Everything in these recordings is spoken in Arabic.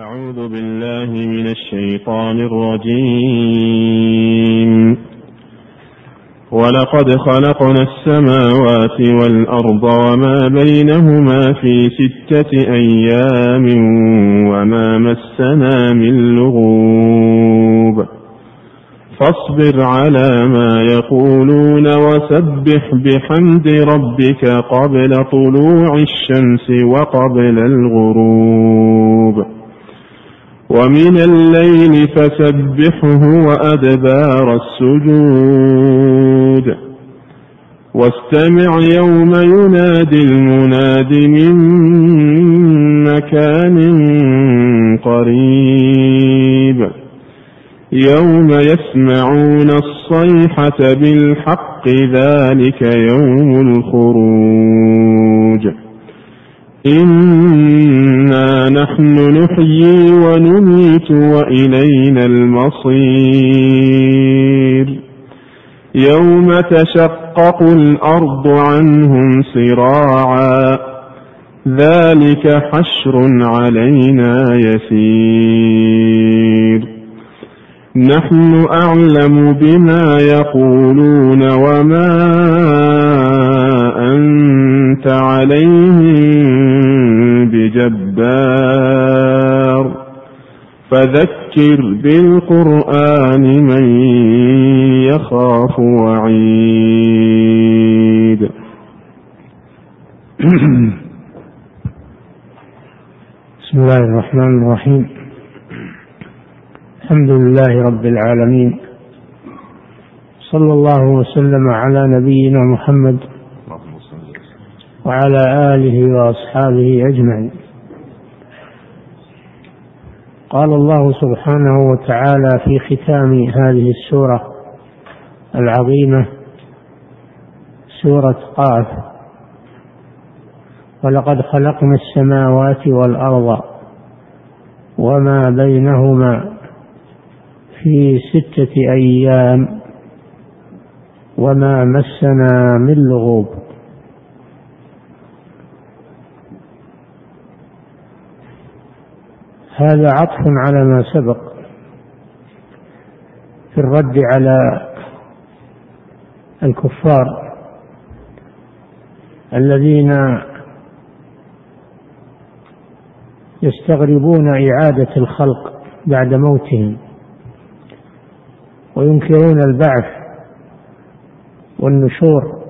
أعوذ بالله من الشيطان الرجيم. ولقد خلقنا السماوات والأرض وما بينهما في 6 أيام وما مسنا من لغوب فاصبر على ما يقولون وسبح بحمد ربك قبل طلوع الشمس وقبل الغروب ومن الليل فسبحه وأدبار السجود واستمع يوم ينادي المناد من مكان قريب يوم يسمعون الصيحة بالحق ذلك يوم الخروج إنا نحن نحيي ونميت وإلينا المصير يوم تشقق الأرض عنهم صراعا ذلك حشر علينا يسير نحن أعلم بما يقولون وما أنت عليهم بجبار فذكر بالقرآن من يخاف وعيد. بسم الله الرحمن الرحيم. الحمد لله رب العالمين، صلى الله وسلم على نبينا محمد وعلى آله وأصحابه أجمعين. قال الله سبحانه وتعالى في ختام هذه السورة العظيمة سورة قاف: ولقد خلقنا السماوات والأرض وما بينهما في 6 أيام وما مسنا من لغوب. هذا عطف على ما سبق في الرد على الكفار الذين يستغربون إعادة الخلق بعد موتهم وينكرون البعث والنشور،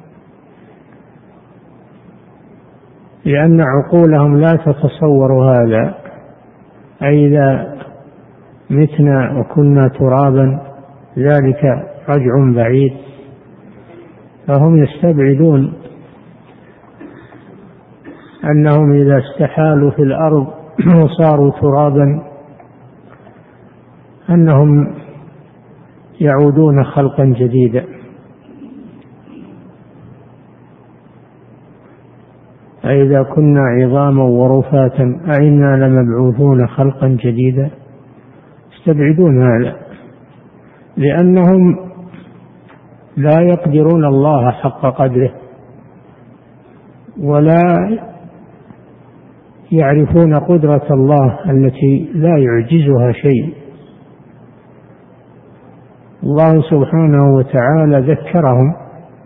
لأن عقولهم لا تتصور هذا، أي إذا متنا وكنا ترابا ذلك رجع بعيد، فهم يستبعدون أنهم إذا استحالوا في الأرض وصاروا ترابا أنهم يعودون خلقا جديدا. أئذا كنا عظاما ورفاتا أئنا لمبعوثون خلقا جديدا. يستبعدون هذا لأنهم لا يقدرون الله حق قدره ولا يعرفون قدرة الله التي لا يعجزها شيء. الله سبحانه وتعالى ذكرهم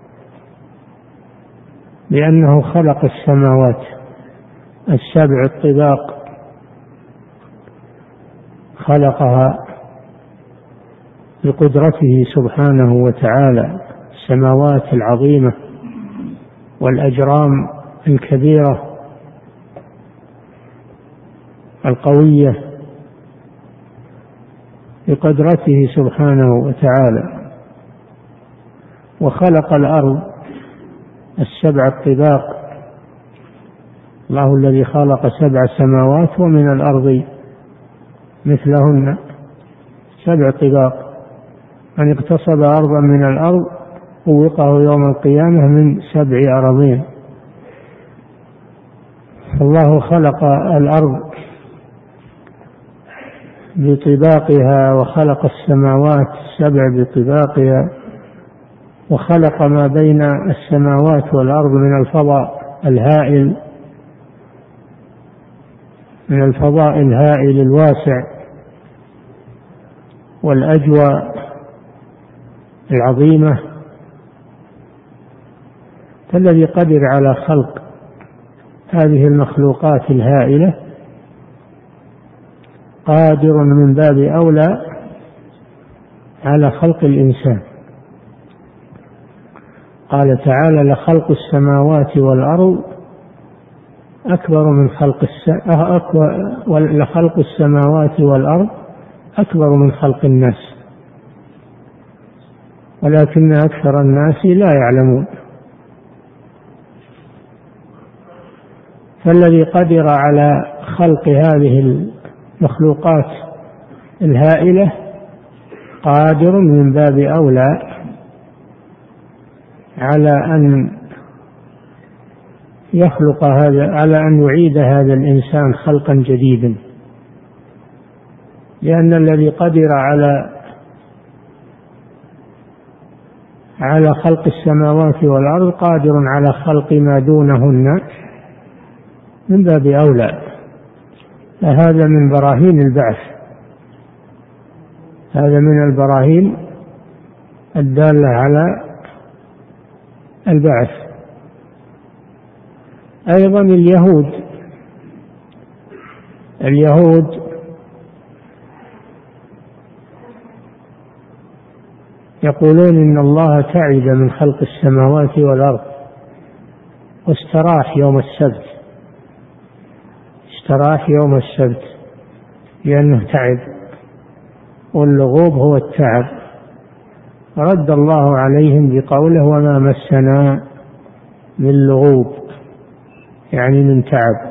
بأنه خلق السماوات 7 الطباق، خلقها بقدرته سبحانه وتعالى، السماوات العظيمة والأجرام الكبيرة القوية بقدرته سبحانه وتعالى. وخلق الأرض 7 الطباق، الله الذي خلق 7 سماوات ومن الأرض مثلهن 7 طباق، من اغتصب أرضا من الأرض فوقه يوم القيامة من 7 أراضين. الله خلق الأرض بطباقها وخلق السماوات 7 بطباقها وخلق ما بين السماوات والأرض من الفضاء الهائل من الفضاء الهائل الواسع والأجواء العظيمة، فالذي قدر على خلق هذه المخلوقات الهائلة قادر من باب أولى على خلق الإنسان. قال تعالى: لخلق السماوات والأرض أكبر من لخلق السماوات والأرض أكبر من خلق الناس ولكن أكثر الناس لا يعلمون. فالذي قدر على خلق هذه المخلوقات الهائلة قادر من باب أولى على أن يخلق على أن يعيد هذا الإنسان خلقا جديدا، لأن الذي قدر على خلق السماوات والأرض قادر على خلق ما دونهن من باب أولى. فهذا من براهين البعث، هذا من البراهين الدالة على البعث. أيضا اليهود يقولون إن الله تعب من خلق السماوات والأرض واستراح يوم السبت، استراح يوم السبت لأنه تعب، واللغوب هو التعب. رد الله عليهم بقوله: وما مسنا من لغوب، يعني من تعب.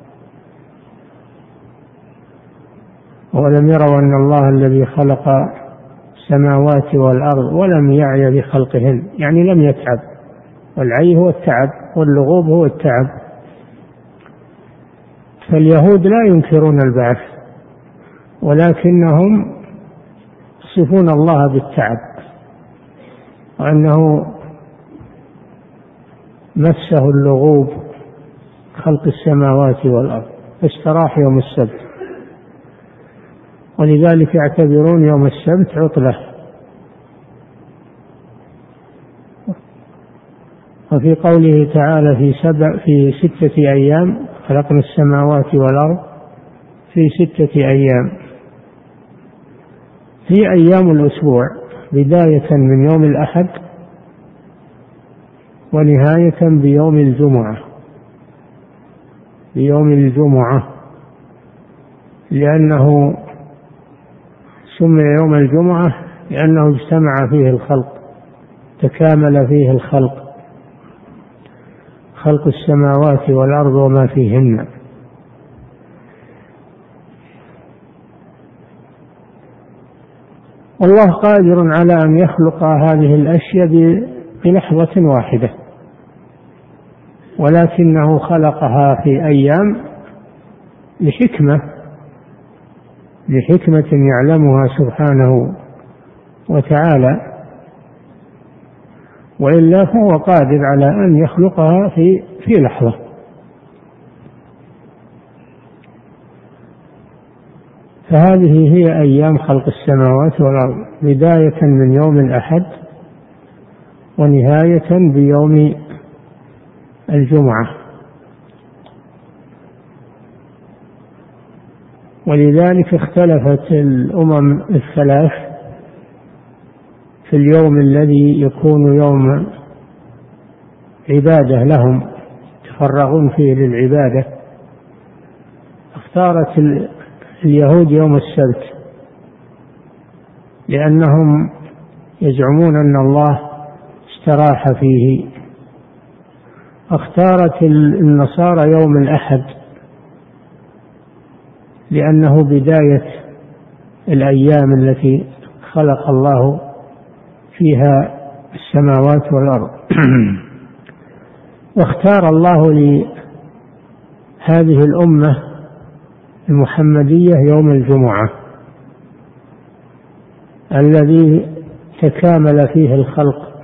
ولم يروا أن الله الذي خلق السماوات والأرض ولم يعي بخلقهن، يعني لم يتعب. والعي هو التعب واللغوب هو التعب. فاليهود لا ينكرون البعث، ولكنهم يصفون الله بالتعب، وأنه مسه اللغوب خلق السماوات والأرض فاستراح يوم السبت، ولذلك يعتبرون يوم السبت عطلة. وفي قوله تعالى: في 6 أيام خلقنا السماوات والأرض في 6 أيام، في أيام الأسبوع بداية من يوم الأحد ونهاية بيوم الجمعة، لأنه سمي يوم الجمعة لأنه اجتمع فيه الخلق، تكامل فيه الخلق، خلق السماوات والأرض وما فيهن. والله قادر على أن يخلق هذه الأشياء بلحظة واحدة، ولكنه خلقها في أيام لحكمة يعلمها سبحانه وتعالى، وإلا فهو قادر على أن يخلقها في لحظة. فهذه هي أيام خلق السماوات والأرض، بداية من يوم الأحد ونهاية بيوم الجمعة. ولذلك اختلفت الأمم الثلاث في اليوم الذي يكون يوم عبادة لهم، يتفرغون فيه للعبادة. اختارت اليهود يوم السبت لأنهم يزعمون أن الله استراح فيه. اختارت النصارى يوم الأحد لأنه بداية الأيام التي خلق الله فيها السماوات والأرض. واختار الله لهذه الأمة المحمدية يوم الجمعة الذي تكامل فيه الخلق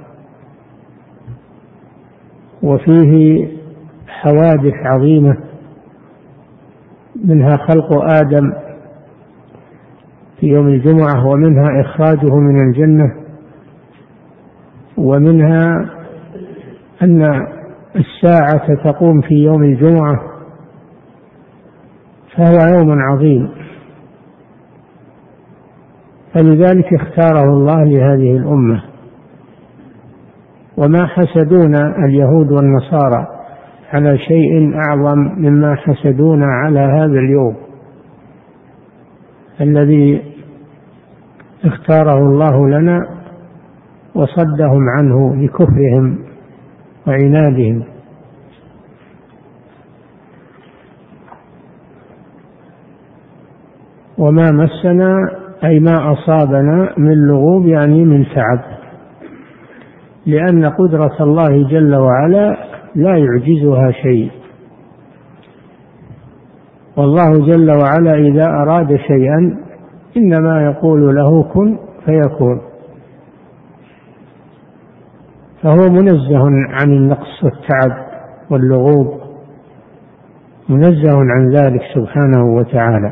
وفيه حوادث عظيمة منها خلق آدم في يوم الجمعة، ومنها إخراجه من الجنة، ومنها أن الساعة تقوم في يوم الجمعة، فهو يوم عظيم، فلذلك اختاره الله لهذه الأمة. وما حسدونا اليهود والنصارى على شيء أعظم مما حسدونا على هذا اليوم الذي اختاره الله لنا وصدهم عنه لكفرهم وعنادهم. وما مسنا أي ما أصابنا من لغوب يعني من تعب، لأن قدرة الله جل وعلا لا يعجزها شيء، والله جل وعلا إذا أراد شيئا إنما يقول له كن فيكون، فهو منزه عن النقص والتعب واللغوب، منزه عن ذلك سبحانه وتعالى،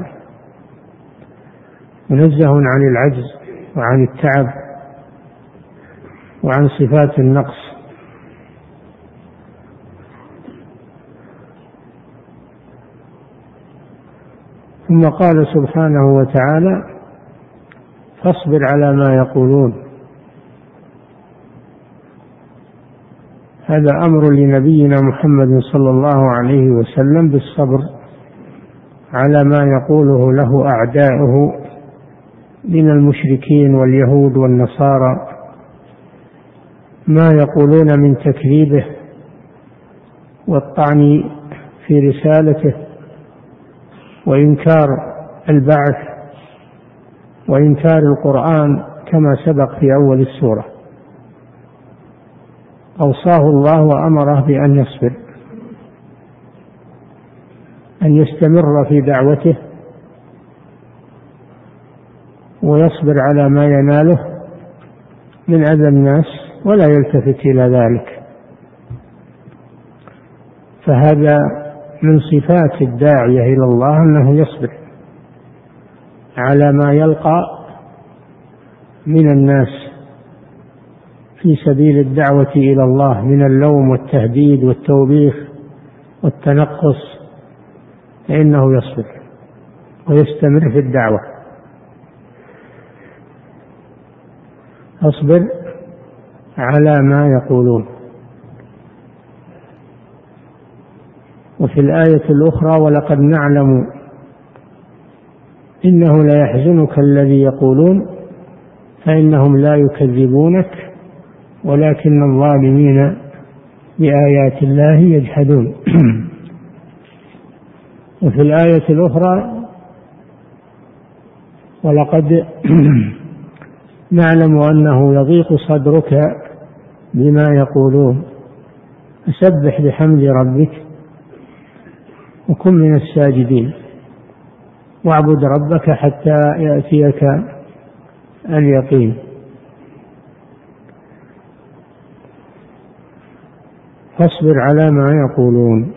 منزه عن العجز وعن التعب وعن صفات النقص. ثم قال سبحانه وتعالى فاصبر على ما يقولون. هذا أمر لنبينا محمد صلى الله عليه وسلم بالصبر على ما يقوله له أعداؤه من المشركين واليهود والنصارى، ما يقولون من تكذيبه والطعن في رسالته وإنكار البعث وإنكار القرآن كما سبق في أول السورة. أوصاه الله وأمره بأن يصبر، أن يستمر في دعوته ويصبر على ما يناله من أذى الناس ولا يلتفت إلى ذلك، فهذا من صفات الداعية إلى الله أنه يصبر على ما يلقى من الناس في سبيل الدعوة إلى الله من اللوم والتهديد والتوبيخ والتنقص، فإنه يصبر ويستمر في الدعوة. أصبر على ما يقولون. وفي الآية الأخرى ولقد نعلم إنه ليحزنك الذي يقولون فإنهم لا يكذبونك ولكن الظالمين بآيات الله يجحدون. وفي الآية الأخرى ولقد نعلم أنه يضيق صدرك بما يقولون فسبح بحمد ربك وكن من الساجدين واعبد ربك حتى يأتيك اليقين. فاصبر على ما يقولون،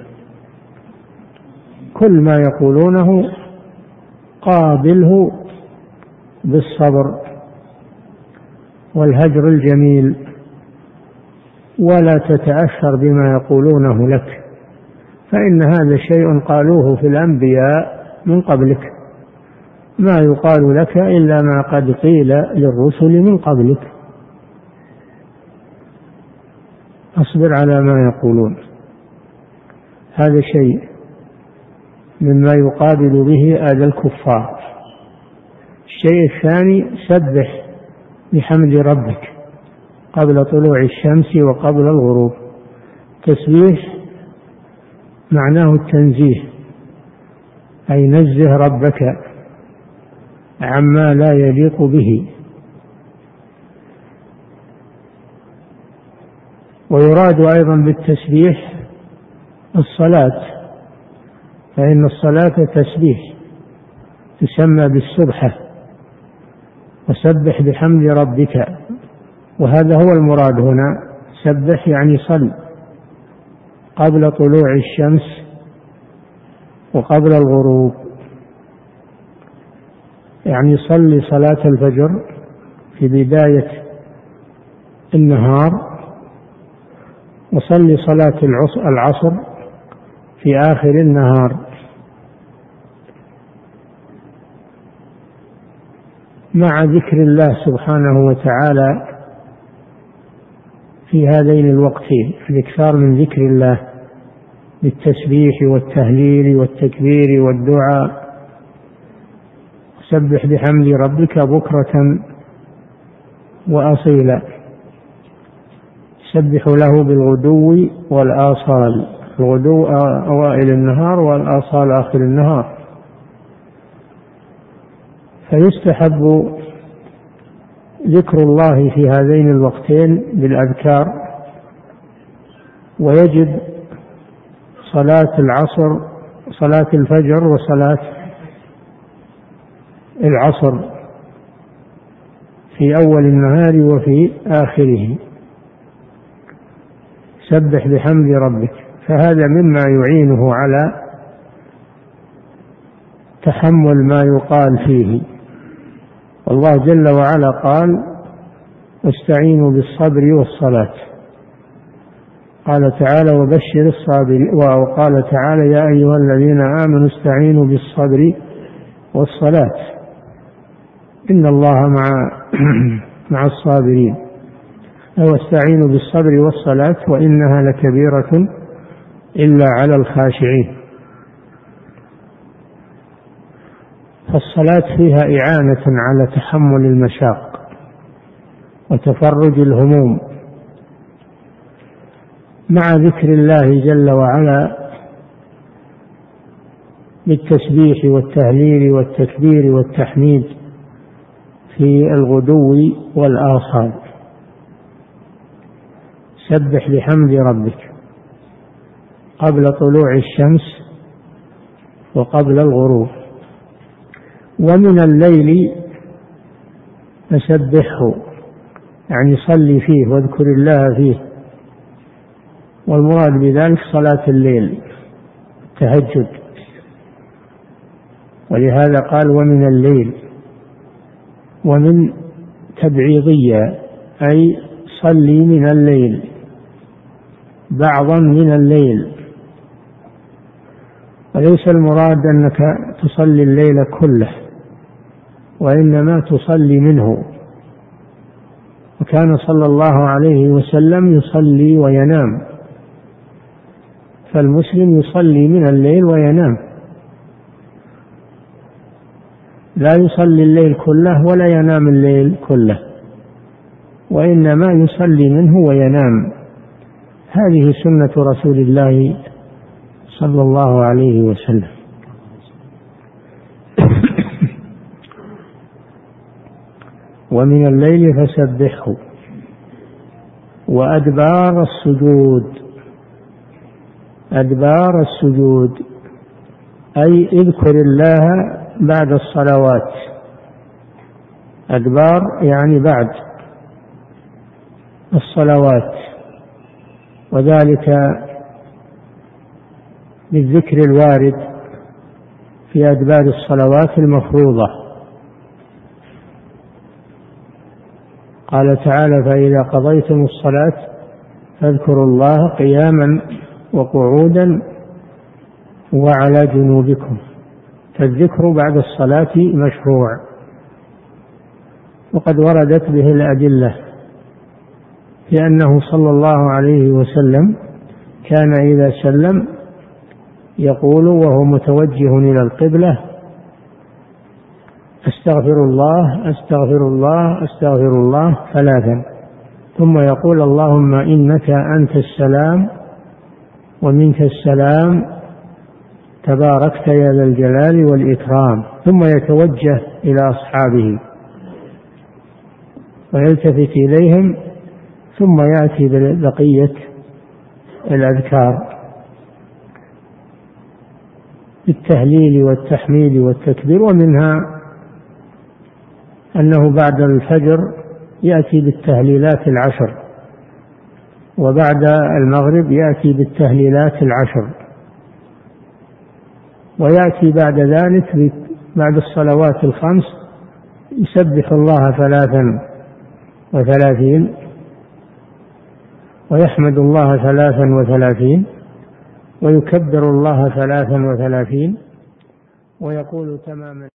كل ما يقولونه قابله بالصبر والهجر الجميل، ولا تتأثر بما يقولونه لك، فإن هذا شيء قالوه في الأنبياء من قبلك، ما يقال لك إلا ما قد قيل للرسل من قبلك. أصبر على ما يقولون، هذا شيء مما يقابل به آذى الكفار. الشيء الثاني سبح بحمد ربك قبل طلوع الشمس وقبل الغروب. تسبيح معناه التنزيه، أي نزه ربك عما لا يليق به. ويراد أيضا بالتسبيح الصلاة، فإن الصلاة تسبيح تسمى بالسبحة، وسبح بحمد ربك، وهذا هو المراد هنا. سبح يعني صل قبل طلوع الشمس وقبل الغروب، يعني صلي صلاة الفجر في بداية النهار، وصلي صلاة العصر في آخر النهار، مع ذكر الله سبحانه وتعالى في هذين الوقتين، الإكثار من ذكر الله بالتسبيح والتهليل والتكبير والدعاء. سبح بحمد ربك بكرة وأصيلا، سبح له بالغدو والآصال، الغدو أوائل النهار والآصال آخر النهار. فيستحب ذكر الله في هذين الوقتين بالأذكار، ويجب صلاة العصر، صلاة الفجر وصلاة العصر في أول النهار وفي آخره. سبح بحمد ربك، فهذا مما يعينه على تحمل ما يقال فيه. والله جل وعلا قال: واستعينوا بالصبر والصلاة. قال تعالى: وبشر الصابرين. وقال تعالى: يا أيها الذين آمنوا استعينوا بالصبر والصلاة إن الله مع الصابرين. واستعينوا بالصبر والصلاة وإنها لكبيرة إلا على الخاشعين. فالصلاة فيها إعانة على تحمل المشاق وتفرج الهموم، مع ذكر الله جل وعلا بالتسبيح والتهليل والتكبير والتحميد في الغدو والآصال. سبح بحمد ربك قبل طلوع الشمس وقبل الغروب. ومن الليل فسبحه، يعني صلي فيه واذكر الله فيه، والمراد بذلك صلاة الليل التهجد. ولهذا قال: ومن الليل، ومن تبعيضية أي صلي من الليل، بعضا من الليل، وليس المراد أنك تصلي الليل كله، وإنما تصلي منه. وكان صلى الله عليه وسلم يصلي وينام، فالمسلم يصلي من الليل وينام، لا يصلي الليل كله ولا ينام الليل كله، وإنما يصلي منه وينام. هذه سنة رسول الله صلى الله عليه وسلم. ومن الليل فسبحه وأدبار السجود. أدبار السجود أي اذكر الله بعد الصلوات. أدبار يعني بعد الصلوات، وذلك بالذكر الوارد في أدبار الصلوات المفروضة. قال تعالى: فإذا قضيتم الصلاة فاذكروا الله قياما وقعودا وعلى جنوبكم. فالذكر بعد الصلاة مشروع، وقد وردت به الأدلة، لأنه صلى الله عليه وسلم كان إذا سلم يقول وهو متوجه إلى القبلة: أستغفر الله أستغفر الله أستغفر الله 3، ثم يقول: اللهم إنك أنت السلام ومنك السلام تباركت يا ذا الجلال والإكرام، ثم يتوجه إلى أصحابه ويلتفت إليهم، ثم يأتي ببقية الأذكار بالتهليل والتحميد والتكبير. ومنها أنه بعد الفجر يأتي بالتهليلات 10، وبعد المغرب يأتي بالتهليلات 10، ويأتي بعد ذلك بعد الصلوات الخمس يسبح الله 33 ويحمد الله 33 ويكبر الله 33 ويقول تماما